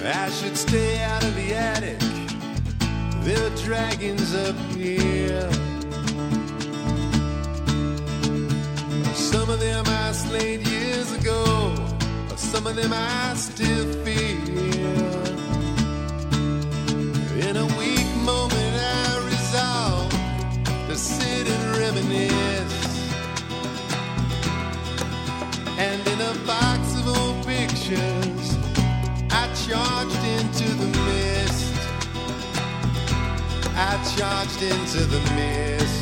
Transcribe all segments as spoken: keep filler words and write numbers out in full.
I should stay out of the attic. There are dragons up here. Some of them I slayed years ago. Some of them I still fear. In a weak moment I resolve to sit and reminisce. And in a box of old pictures I charged into the mist. I charged into the mist.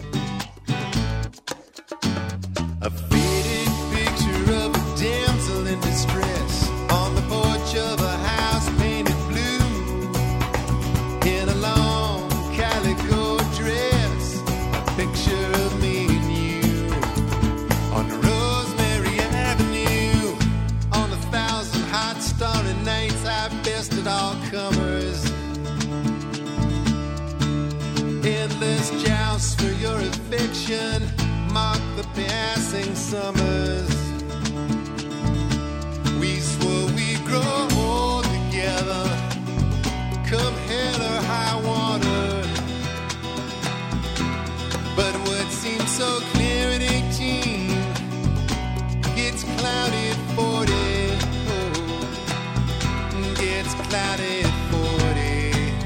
A faded picture of a damsel in distress on the porch of a house painted blue, in a long calico dress. A picture of me and you on Rosemary Avenue. On a thousand hot starry nights I bested all comers. Endless jousts for your affection mark the passing summers. We swore we'd grow old together, come hell or high water. But what seemed so clear at eighteen gets cloudy at forty. Oh, gets cloudy at forty.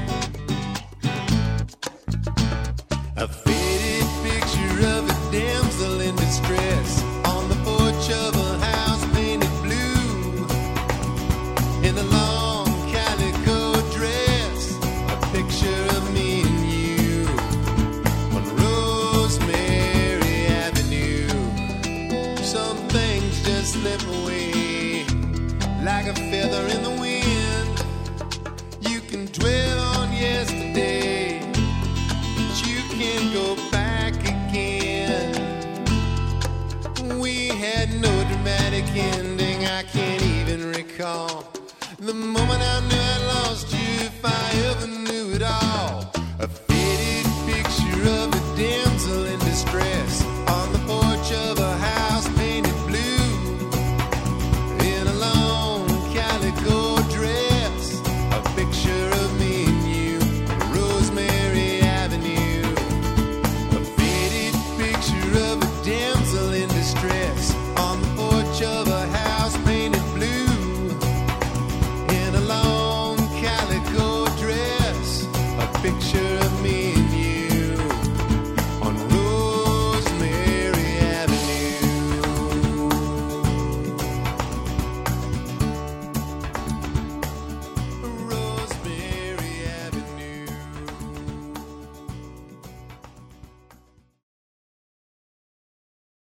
A faded picture of a damsel in distress on the porch of a house painted blue, in a long calico dress. A picture of me and you on Rosemary Avenue. Some things just slip away like a feather in the wind. You can dwell on yesterday, can't go back again. We had no dramatic ending. I can't even recall the moment I knew I lost you.